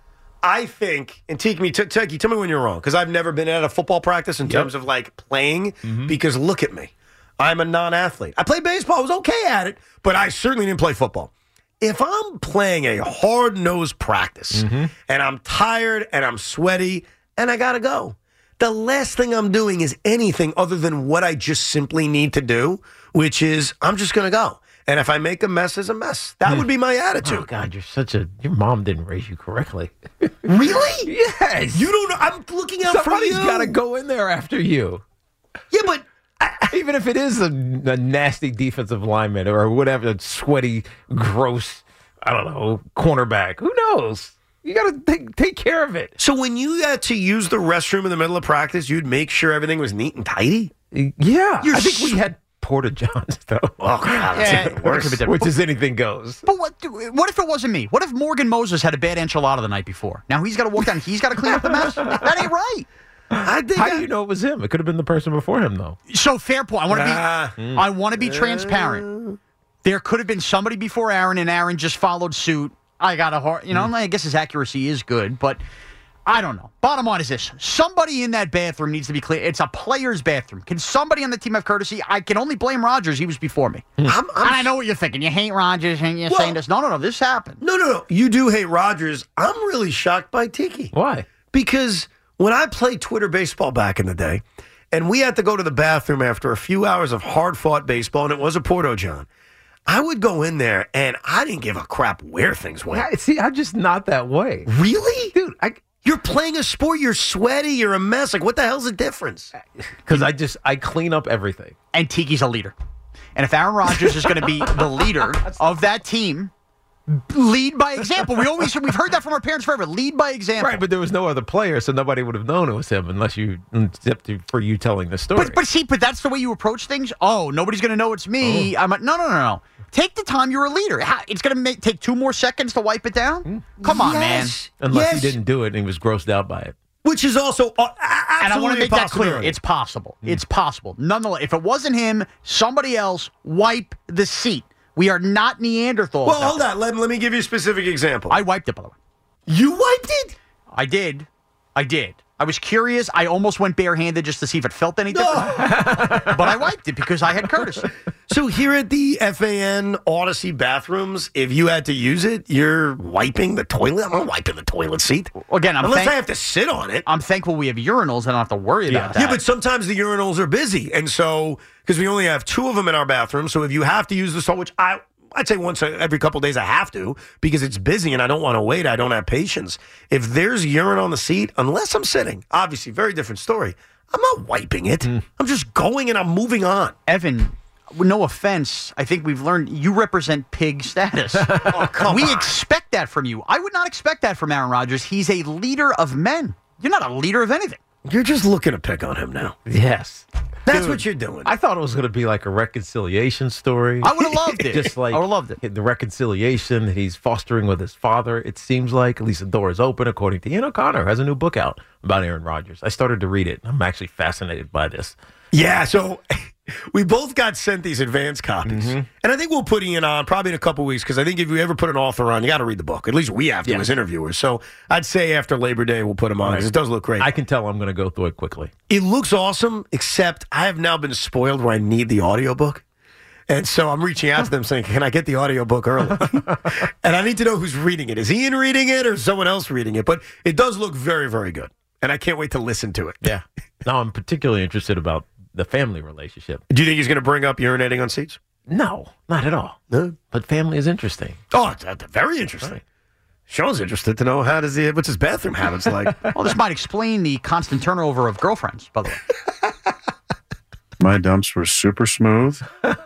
I think, and take me, t- take you, tell me when you're wrong, because I've never been at a football practice in yep. terms of like playing. Mm-hmm. Because look at me, I'm a non-athlete. I played baseball, I was okay at it, but I certainly didn't play football. If I'm playing a hard-nosed practice mm-hmm. and I'm tired and I'm sweaty and I gotta go, the last thing I'm doing is anything other than what I just simply need to do, which is I'm just gonna go. And if I make a mess, it's a mess. That would be my attitude. Oh, God, you're such a... Your mom didn't raise you correctly. Really? Yes. You don't know. I'm looking out Somebody's for you. got to go in there after you. Yeah, but... I, even if it is a, a nasty defensive lineman or whatever, a sweaty, gross, I don't know, cornerback. Who knows? You got to take, take care of it. So when you had to use the restroom in the middle of practice, you'd make sure everything was neat and tidy? Yeah. You're I think s- we had Porta Johns, though. Oh, God, that's Yeah, even worse. it could be Which different. is anything goes. But what? What if it wasn't me? What if Morgan Moses had a bad enchilada the night before? Now he's got to walk down. He's got to clean up the mess. That ain't right. I think How I- do you know it was him? It could have been the person before him, though. So fair point. I want to be. Ah. I want to be transparent. There could have been somebody before Aaron, and Aaron just followed suit. I got a hard. You know, I guess his accuracy is good, but I don't know. Bottom line is this: somebody in that bathroom needs to be clear. It's a player's bathroom. Can somebody on the team have courtesy? I can only blame Rodgers. He was before me. I'm, I'm and I know what you're thinking. You hate Rodgers, and you're Well- saying this. No, no, no. This happened. No, no, no. You do hate Rodgers. I'm really shocked by Tiki. Why? Because when I played Twitter baseball back in the day, and we had to go to the bathroom after a few hours of hard-fought baseball, and it was a Porto John, I would go in there, and I didn't give a crap where things went. I, see, I'm just not that way. Really? Dude, I... You're playing a sport. You're sweaty. You're a mess. Like, what the hell's the difference? Because I just, I clean up everything. And Tiki's a leader. And if Aaron Rodgers is going to be the leader of that team, lead by example. We always we've heard that from our parents forever. Lead by example. Right, but there was no other player, so nobody would have known it was him unless you, except for you telling the story. But but see, but that's the way you approach things. Oh, nobody's going to know it's me. Oh. I'm like, no, no, no, no. Take the time. You're a leader. How- It's going to take two more seconds to wipe it down. Come on, man. Yes. unless Yes. he didn't do it and he was grossed out by it. Which is also uh, absolutely And I want to make that clear. possibility. It's possible. Hmm. It's possible. Nonetheless, if it wasn't him, somebody else wipe the seat. We are not Neanderthals. Well, out hold there. on. Let, let me give you a specific example. I wiped it, by the way. you wiped it? I did. I did. I was curious. I almost went barehanded just to see if it felt any different. But I wiped it because I had courtesy. So here at the F A N Odyssey bathrooms, if you had to use it, you're wiping the toilet? I'm not wiping the toilet seat. Again, I'm, Unless thank- I have to sit on it. I'm thankful we have urinals. I don't have to worry about that. Yeah, but sometimes the urinals are busy. And so, because we only have two of them in our bathroom, so if you have to use the stall, which I, I'd say once a, every couple of days I have to, because it's busy and I don't want to wait, I don't have patience. If there's urine on the seat, unless I'm sitting, obviously, very different story, I'm not wiping it. I'm just going and I'm moving on. Evan, no offense, I think we've learned you represent pig status. Oh, come we on. expect that from you. I would not expect that from Aaron Rodgers. He's a leader of men. You're not a leader of anything. You're just looking to pick on him now. Yes. That's Dude, what you're doing. I thought it was going to be like a reconciliation story. I would have loved it. Just like I would have loved it. the reconciliation that he's fostering with his father. It seems like at least the door is open, according to Ian O'Connor, has a new book out about Aaron Rodgers. I started to read it. I'm actually fascinated by this. Yeah, so we both got sent these advance copies. Mm-hmm. And I think we'll put Ian on probably in a couple weeks because I think if you ever put an author on, you got to read the book. At least we have to Yeah. as interviewers. So I'd say after Labor Day, we'll put him on because it does look great. I can tell I'm going to go through it quickly. It looks awesome, except I have now been spoiled where I need the audiobook. And so I'm reaching out to them saying, can I get the audiobook early? And I need to know who's reading it. Is Ian reading it or someone else reading it? But it does look very, very good. And I can't wait to listen to it. Yeah. Now I'm particularly interested about the family relationship. Do you think he's going to bring up urinating on seats? No, not at all. No. But family is interesting. Oh, it's, uh, very interesting. Right. Sean's interested to know how does he, what's his bathroom habits like? Well, this might explain the constant turnover of girlfriends, by the way. My dumps were super smooth.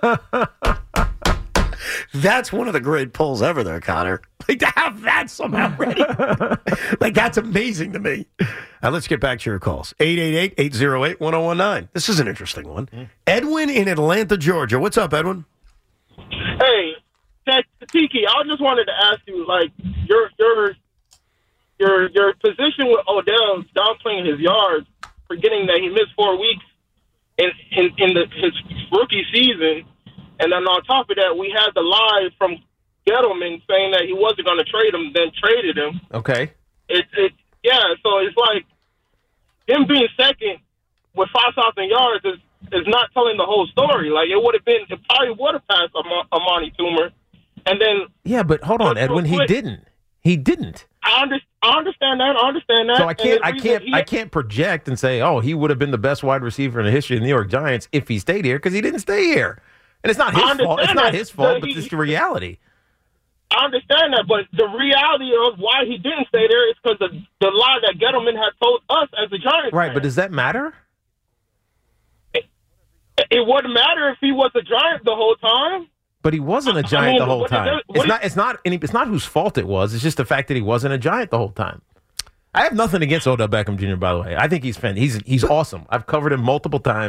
That's one of the great pulls ever there, Connor. Like to have that somehow ready. Like that's amazing to me. Now let's get back to your calls. eight eight eight, eight oh eight, one oh one nine. This is an interesting one. Mm. Edwin in Atlanta, Georgia. What's up, Edwin? Hey, Tiki, I just wanted to ask you, like, your your your your position with Odell downplaying his yards, forgetting that he missed four weeks in in, in the, his rookie season, and then on top of that, we had the lie from Gettleman saying that he wasn't going to trade him, then traded him. Okay. It it yeah, so it's like him being second with five thousand yards is is not telling the whole story. Like it would have been, it probably would have passed Am- Amani Toomer, and then Yeah, but hold on, But real Edwin. He quick- didn't. He didn't. I, under, I understand that. I understand that. So I And can't. the I reason can't. he- I can't project and say, "Oh, he would have been the best wide receiver in the history of the New York Giants if he stayed here," because he didn't stay here, and it's not I his understand fault. It's not that, his fault, but but he- it's the reality. I understand that, but the reality of why he didn't stay there is because of the lie that Gettleman had told us as a Giants Right, fan. but does that matter? It, it wouldn't matter if he was a Giant the whole time. But he wasn't a I Giant mean, the whole what is time. that- what It's is- not. It's not. Any, it's not whose fault it was. It's just the fact that he wasn't a Giant the whole time. I have nothing against Odell Beckham Junior By the way, I think he's fan. He's he's awesome. I've covered him multiple times.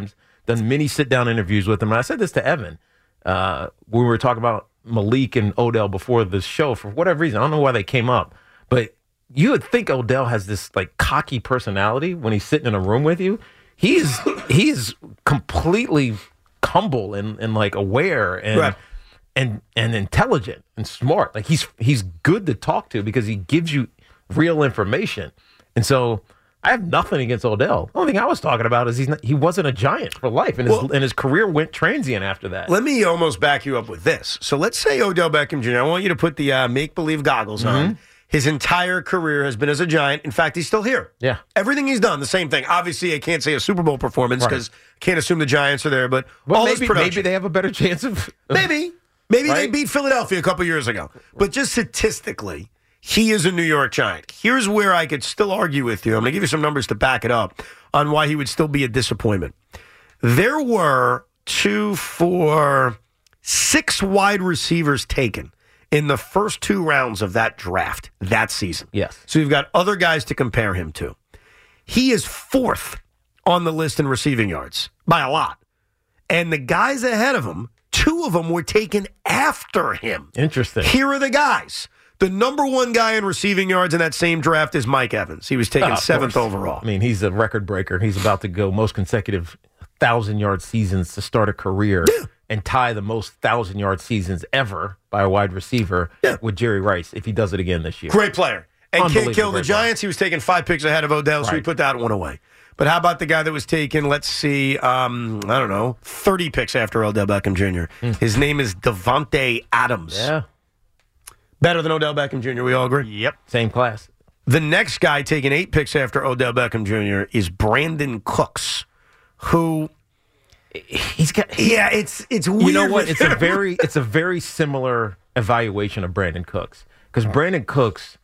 done many sit-down interviews with him. And I said this to Evan. Uh, we were talking about Malik and Odell before the show. For whatever reason, I don't know why they came up. But you would think Odell has this like cocky personality when he's sitting in a room with you. He's he's completely humble and, and like aware and right. and and intelligent and smart. Like he's he's good to talk to because he gives you real information. And so I have nothing against Odell. The only thing I was talking about is he's not, he wasn't a Giant for life, and his Well, and his career went transient after that. Let me almost back you up with this. So let's say Odell Beckham Junior I want you to put the uh, make-believe goggles Mm-hmm. on. His entire career has been as a Giant. In fact, he's still here. Yeah. Everything he's done, the same thing. Obviously, I can't say a Super Bowl performance because I can't assume the Giants are there, but well, all maybe, this production. maybe they have a better chance of. Maybe. Maybe they Right? beat Philadelphia a couple years ago. But just statistically, he is a New York Giant. Here's where I could still argue with you. I'm going to give you some numbers to back it up on why he would still be a disappointment. There were two, four, six wide receivers taken in the first two rounds of that draft that season. Yes. So you've got other guys to compare him to. He is fourth on the list in receiving yards by a lot. And the guys ahead of him, two of them were taken after him. Interesting. Here are the guys. The number one guy in receiving yards in that same draft is Mike Evans. He was taken Oh, of seventh course. overall. I mean, he's a record breaker. He's about to go most consecutive thousand-yard seasons to start a career Yeah. and tie the most thousand-yard seasons ever by a wide receiver Yeah. with Jerry Rice if he does it again this year. Great player. And can't Unbelievable kill the great player. Giants. He was taken five picks ahead of Odell, so we Right. put that one away. But how about the guy that was taken, let's see, um, I don't know, thirty picks after Odell Beckham Junior His name is Devontae Adams. Yeah, Better than Odell Beckham Junior, we all agree? Yep. same class. The next guy taking eight picks after Odell Beckham Junior is Brandon Cooks, who, He's got. yeah, it's it's weird. You know what? with It's a him. very it's a very similar evaluation of Brandon Cooks because Brandon Cooks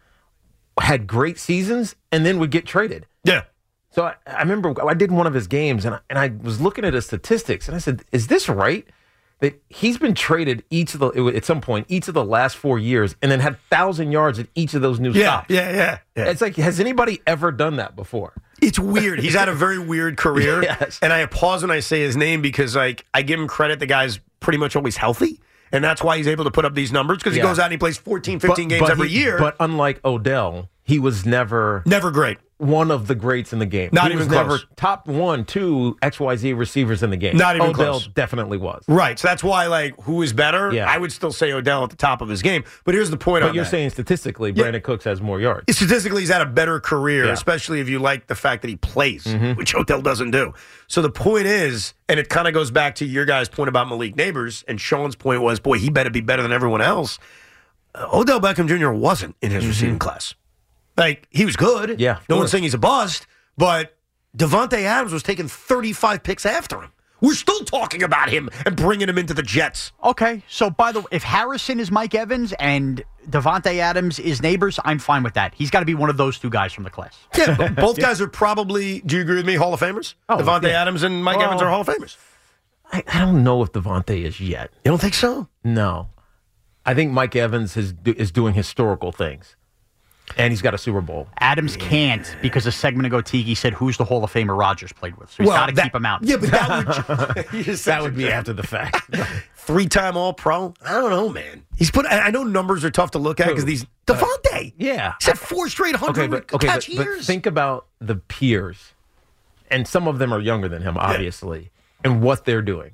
had great seasons and then would get traded. yeah. So I, I remember I did one of his games and I, and I was looking at his statistics and I said, "Is this right? That he's been traded each of the at some point each of the last four years and then had thousand yards at each of those new Yeah, stops." yeah, yeah, yeah. It's like, has anybody ever done that before? It's weird. He's had a very weird career. Yes. And I pause when I say his name because like I give him credit. The guy's pretty much always healthy. And that's why he's able to put up these numbers because he Yeah. goes out and he plays fourteen, fifteen But- games but every he- year. But unlike Odell, he was never Never great. one of the greats in the game. Not he even was never close. top one, two X Y Z receivers in the game. Not even Odell close. definitely was. Right. So that's why, like, who is better? Yeah. I would still say Odell at the top of his game. But here's the point But on you're that. saying statistically, Brandon Cooks has more yards. Statistically, he's had a better career, Yeah. especially if you like the fact that he plays, Mm-hmm. which Odell doesn't do. So the point is, and it kind of goes back to your guys' point about Malik Neighbors, and Sean's point was, boy, he better be better than everyone else. Uh, Odell Beckham Junior wasn't in his receiving class. Like, he was good. Mm-hmm. Yeah, of No one's course. saying he's a bust, but Devontae Adams was taking thirty-five picks after him. We're still talking about him and bringing him into the Jets. Okay, so by the way, if Harrison is Mike Evans and Devontae Adams is Neighbors, I'm fine with that. He's got to be one of those two guys from the class. Yeah, but both guys are probably, do you agree with me, Hall of Famers? Oh, Devontae yeah. Adams and Mike Well- Evans are Hall of Famers. I, I don't know if Devontae is yet. You don't think so? No. I think Mike Evans is, is doing historical things. And he's got a Super Bowl. Adams can't because a segment ago Tiki said who's the Hall of Famer Rodgers played with, so he's got to that- keep him out. Yeah, but that would you just That would be after the fact. three-time All-Pro. I don't know, man. He's put. I I know numbers are tough to look at because these Devontae. Yeah. He's had four straight Okay, hundred but, okay, catch but, but years. think about the peers. And some of them are younger than him, obviously, and what they're doing.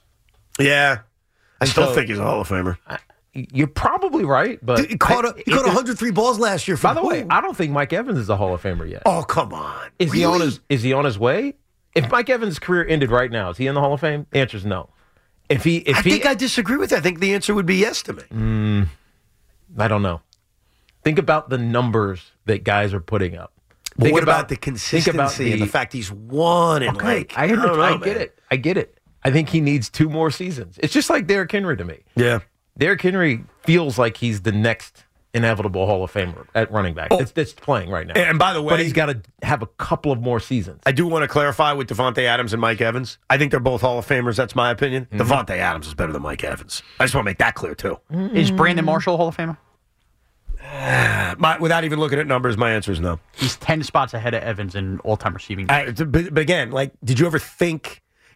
yeah, I still So- think he's a Hall of Famer. You're probably right, but He caught, a, I- he caught it- one hundred three balls last year. For By the way, who? I don't think Mike Evans is a Hall of Famer yet. oh come on, Is he on Really? his Is he on his way? If Mike Evans' career ended right now, is he in the Hall of Fame? The answer is no. If he, if I he, think I disagree with that. I think the answer would be yes to me. I don't know. Think about the numbers that guys are putting up. But Think what about, about- the think consistency about and the fact he's won and Okay, like I, don't know, I get man. it. I get it. I think he needs two more seasons. It's just like Derrick Henry to me. Yeah. Derrick Henry feels like he's the next inevitable Hall of Famer at running back. Oh. It's, it's playing right now. And by the way, but he's got to have a couple of more seasons. I do want to clarify with Devontae Adams and Mike Evans. I think they're both Hall of Famers. That's my opinion. Mm-hmm. Devontae Adams is better than Mike Evans. I just want to make that clear, too. Is Brandon Marshall a Hall of Famer? My, without even looking at numbers, my answer is no. He's ten spots ahead of Evans in all-time receiving. I, but, but again, like, did you ever think...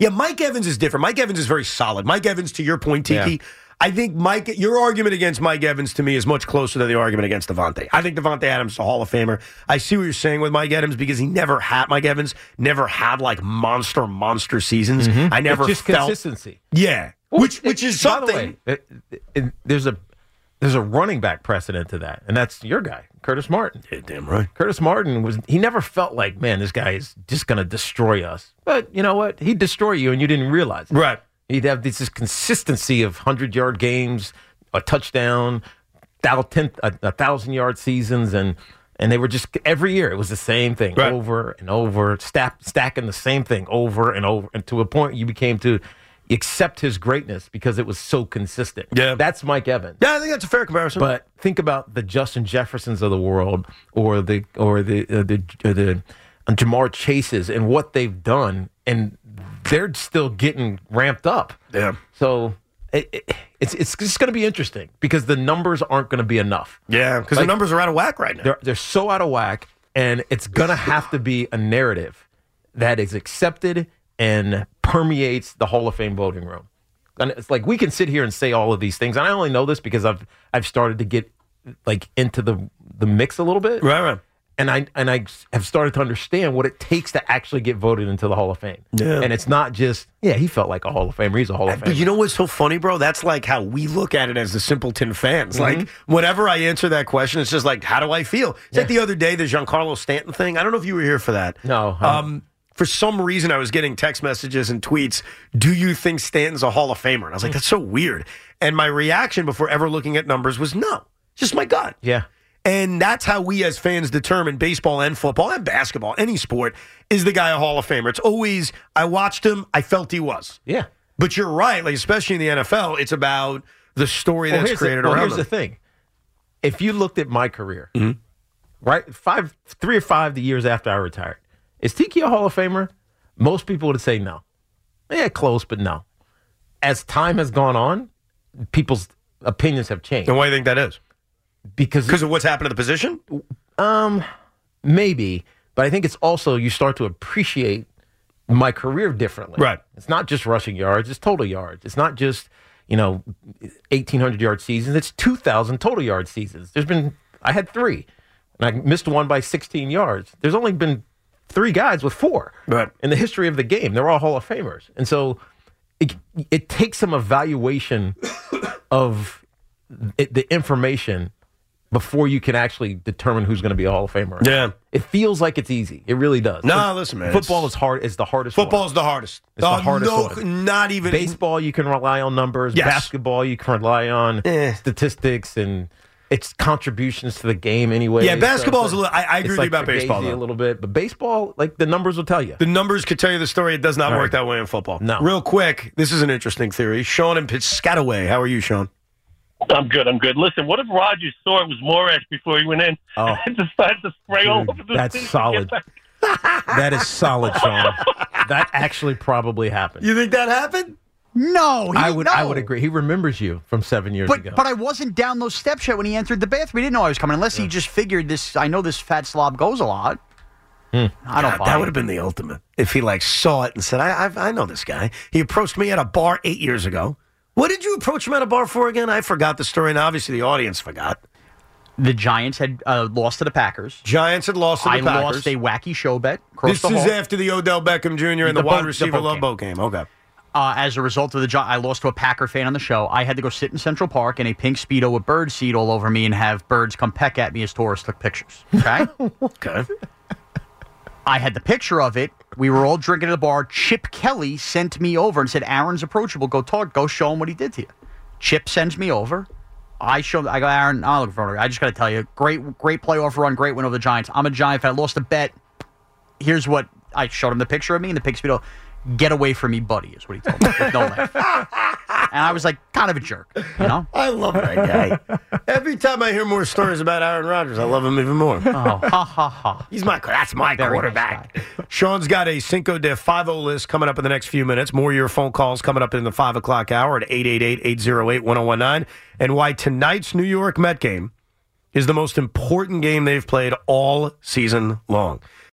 Yeah, Mike Evans is different. Mike Evans is very solid. Mike Evans, to your point, Tiki, Yeah. I think Mike, your argument against Mike Evans to me is much closer than the argument against Devontae. I think Devontae Adams is a Hall of Famer. I see what you're saying with Mike Evans because he never had, Mike Evans never had like monster, monster seasons. I never It's just felt. consistency. Yeah. Well, which it- which is by the something. way, it- it- it- there's a there's a running back precedent to that, and that's your guy, Curtis Martin. Yeah, damn right. Curtis Martin was he never felt like, man, this guy is just going to destroy us. But you know what? He'd destroy you, and you didn't realize it. Right. He'd have this, this consistency of hundred-yard games, a touchdown, thou- ten, a, a thousand-yard seasons, and and they were just every year it was the same thing Right. over and over, stack, stacking the same thing over and over, and to a point you became to accept his greatness because it was so consistent. Yeah. That's Mike Evans. Yeah, I think that's a fair comparison. But think about the Justin Jeffersons of the world, or the or the uh, the uh, the uh, Jamar Chases, and what they've done, and they're still getting ramped up. yeah. So it, it, it's it's just going to be interesting because the numbers aren't going to be enough. Yeah, because Like- the numbers are out of whack right now. They're they're so out of whack, and it's going to have to be a narrative that is accepted and permeates the Hall of Fame voting room. And it's like we can sit here and say all of these things, and I only know this because I've I've started to get like into the the mix a little bit, Right, right. and I and I have started to understand what it takes to actually get voted into the Hall of Fame. Yeah. And it's not just yeah, he felt like a Hall of Famer. He's a Hall of Famer. But you know what's so funny, bro? That's like how we look at it as the simpleton fans. Mm-hmm. Like, whenever I answer that question, it's just like, how do I feel? It's like the other day, the Giancarlo Stanton thing. I don't know if you were here for that. No, huh? Um, for some reason, I was getting text messages and tweets, do you think Stanton's a Hall of Famer? And I was like, that's so weird. And my reaction before ever looking at numbers was no. Just my gut. yeah. And that's how we as fans determine baseball and football and basketball, any sport, is the guy a Hall of Famer? It's always, I watched him, I felt he was. Yeah. But you're right, like especially in the N F L, it's about the story Well, that's here's the- created well, around here's them. the thing. If you looked at my career, right, five, three or five the years after I retired, is Tiki a Hall of Famer? Most people would say no. Yeah, close, but no. As time has gone on, people's opinions have changed And why do you think that is? because Because of what's happened to the position? um maybe, but I think it's also you start to appreciate my career differently. Right. It's not just rushing yards; it's total yards. It's not just you know eighteen hundred yard seasons. It's two thousand total yard seasons. There's been I had three, and I missed one by sixteen yards. There's only been three guys with four Right. in the history of the game. They're all Hall of Famers, and so it it takes some evaluation of it, the information before you can actually determine who's going to be a Hall of Famer. Yeah. It feels like it's easy. It really does. No, listen, man. Football it's- is hard. Is the hardest. Football one. is the hardest. It's the Uh, hardest no, one. Not even. Baseball, you can rely on numbers. Yes. Basketball, you can rely on Eh. statistics and its contributions to the game. Anyway, Yeah, basketball is a So little. I, I it's agree like with you about baseball. fugazi though. a little bit, but baseball, like the numbers will tell you. The numbers could tell you the story. It does not Right. work that way in football. No. Real quick, this is an interesting theory. Sean in Piscataway. How are you, Sean? I'm good. I'm good. Listen, what if Rogers saw it was Morash before he went in Oh. and decided to spray all Dude, over the that's thing to solid. get back? That is solid, Sean. That actually probably happened. You think that happened? No, he, I would. no. I would agree. He remembers you from seven years But ago. but I wasn't down those steps yet when he entered the bathroom. He didn't know I was coming, unless he just figured this. I know this fat slob goes a lot. I don't. God, buy that it. would have been the ultimate if he like saw it and said, "I I've, I know this guy." He approached me at a bar eight years ago. What did you approach him at a bar for again? I forgot the story, and obviously the audience forgot. The Giants had uh, lost to the Packers. Giants had lost to the I Packers. lost a wacky show bet. Across This the is hall. after the Odell Beckham Junior and the, The wide boat- the receiver boat love game. boat game. Okay. Uh, as a result of the job, I lost to a Packer fan on the show. I had to go sit in Central Park in a pink Speedo with bird seed all over me and have birds come peck at me as tourists took pictures. Okay? Okay. I had the picture of it. We were all drinking at the bar. Chip Kelly sent me over and said, Aaron's approachable. Go talk. Go show him what he did to you. Chip sends me over. I show. I go, Aaron, I'm looking for it. I just got to tell you, great, great playoff run, great win over the Giants. I'm a Giant fan. I lost a bet. Here's what I showed him the picture of me in the pink Speedo. Get away from me, buddy, is what he told me. With no laugh. And I was like, kind of a jerk, you know? I love that guy. Every time I hear more stories about Aaron Rodgers, I love him even more. Oh, ha, ha, ha. He's my that's my Very quarterback. nice Sean's got a Cinco de five oh list coming up in the next few minutes. More of your phone calls coming up in the five o'clock hour at eight eight eight, eight oh eight, one oh one nine. And why tonight's New York Met game is the most important game they've played all season long.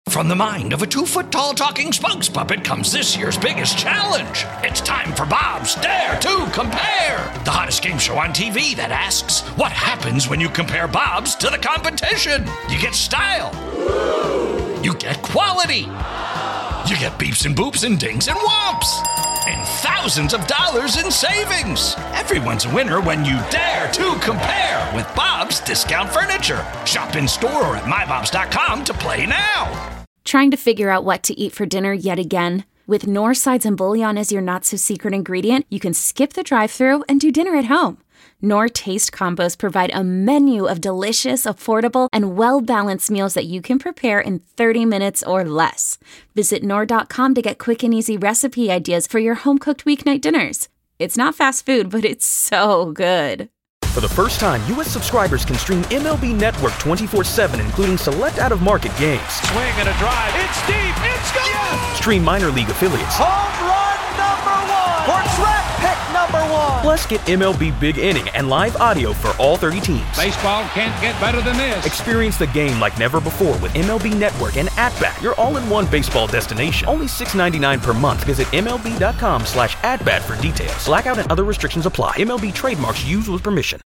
From the mind of a two-foot-tall talking spokes puppet comes this year's biggest challenge. It's time for Bob's Dare to Compare, the hottest game show on T V that asks, what happens when you compare Bob's to the competition? You get style. You get quality. You get beeps and boops and dings and whomps. And thousands of dollars in savings. Everyone's a winner when you dare to compare with Bob's Discount Furniture. Shop in store or at my bobs dot com to play now. Trying to figure out what to eat for dinner yet again? With Knorr sides and bouillon as your not-so-secret ingredient, you can skip the drive-thru and do dinner at home. Knorr Taste Combos provide a menu of delicious, affordable, and well-balanced meals that you can prepare in thirty minutes or less. Visit Knorr dot com to get quick and easy recipe ideas for your home-cooked weeknight dinners. It's not fast food, but it's so good. For the first time, U S subscribers can stream M L B Network twenty-four seven, including select out-of-market games. Swing and a drive. It's deep. It's gone. Yes! Stream minor league affiliates. Home run number one. Or draft pick number one. Plus, get M L B Big Inning and live audio for all thirty teams. Baseball can't get better than this. Experience the game like never before with M L B Network and At-Bat, your all-in-one baseball destination. Only six dollars and ninety-nine cents per month. Visit M L B dot com slash at bat for details. Blackout and other restrictions apply. M L B trademarks used with permission.